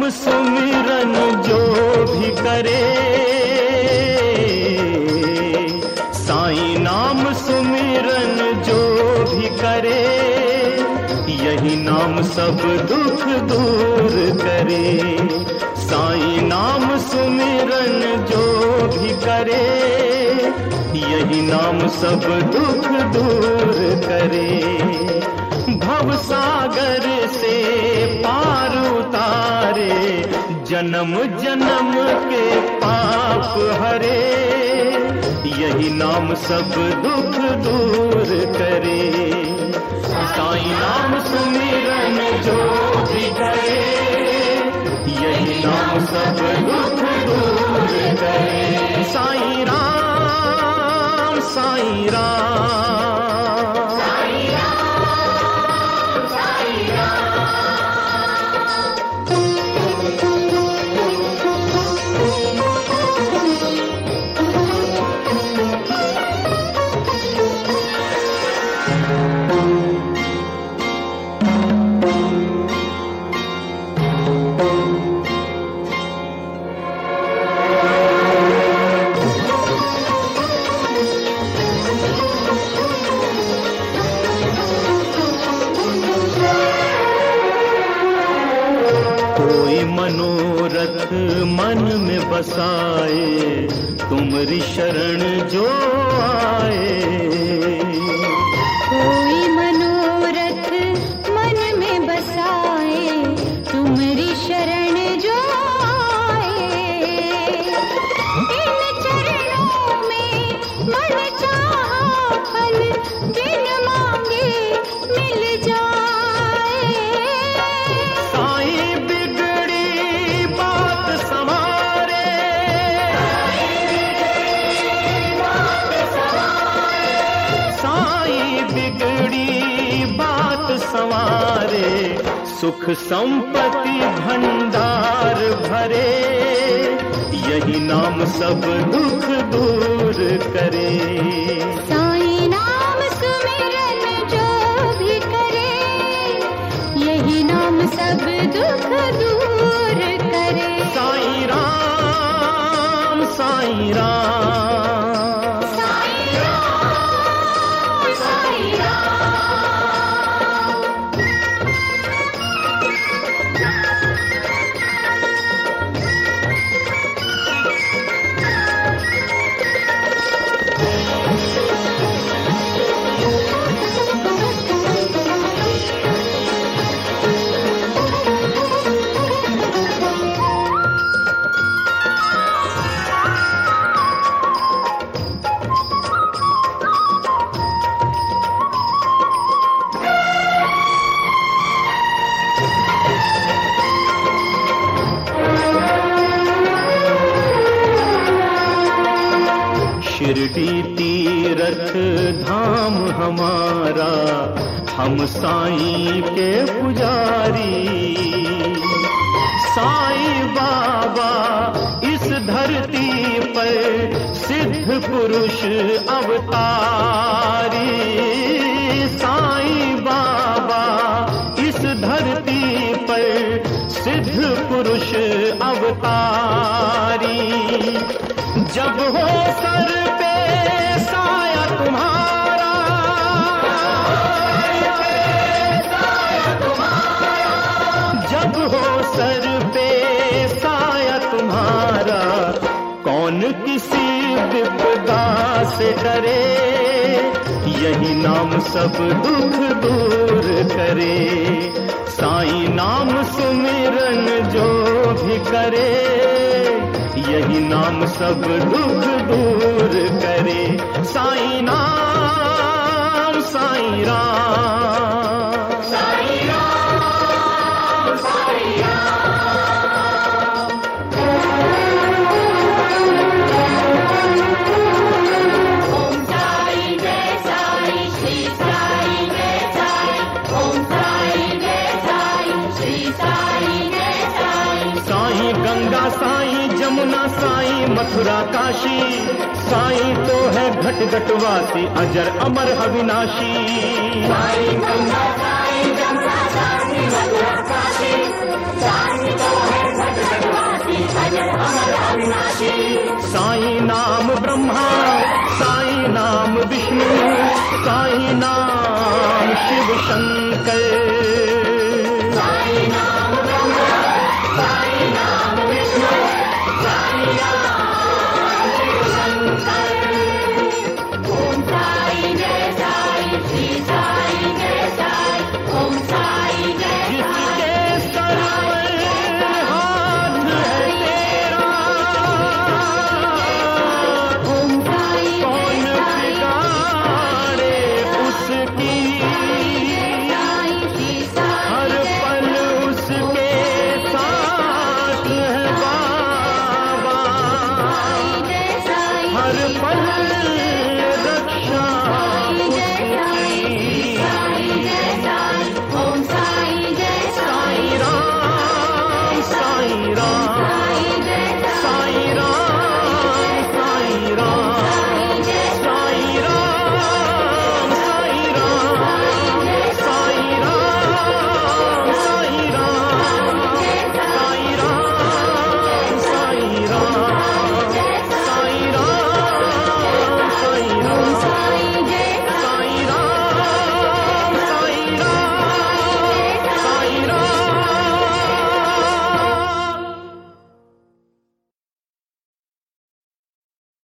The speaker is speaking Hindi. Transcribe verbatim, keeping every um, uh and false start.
नाम सुमिरन जो भी करे, साईं नाम सुमिरन जो भी करे, यही नाम सब दुख दूर करे। साईं नाम सुमिरन जो भी करे, यही नाम सब दुख दूर करे। भव सागर से पार उतारे, जन्म जन्म के पाप हरे, यही नाम सब दुख दूर करे। साईं नाम सुमिरन जो भी करे, यही नाम सब दुख दूर करे। साईं राम साईं राम, साईं राम साईं राम। मनोरथ मन में बसाए, तुमरी शरण जो आए। कोई मनोरथ मन में बसाए, तुमरी शरण जो आए। इन चरणों में मन चाहा फल, बिन मांगे मिल जाए। साईं बिगड़ी बात संवारे, साईं बिगड़ी बात संवारे, सुख संपत्ति भंडार भरे, यही नाम सब दुख दूर करे। साईं नाम सुमिरन जो भी करे, यही नाम सब दुख दूर करे। साईं राम साईं राम, साईं राम साईं राम। शिरडी तीरथ धाम हमारा, हम साईं के पुजारी। साईं बाबा इस धरती पर सिद्ध पुरुष अवतारी। साईं बाबा इस धरती पर सिद्ध पुरुष अवतारी। जब हो सर पे साया तुम्हारा, जब हो सर पे साया तुम्हारा, कौन किसी विपदा से डरे, यही नाम सब दुख दूर करे। साईं नाम सुमिरन जो भी करे, यही नाम सब दुख दूर करे। साईं नाम साईं राम, साईं राम साईं राम। ओम साईं जय साईं, श्री साईं जय साईं। ओम साईं जय साईं, श्री साईं जय साईं। साईं गंगा साईं जमुना साईं मथुरा काशी, साईं तो है घट घटवासी अजर अमर अविनाशी। साईं गंगा साईं जमुना साईं मथुरा काशी, साईं तो है संग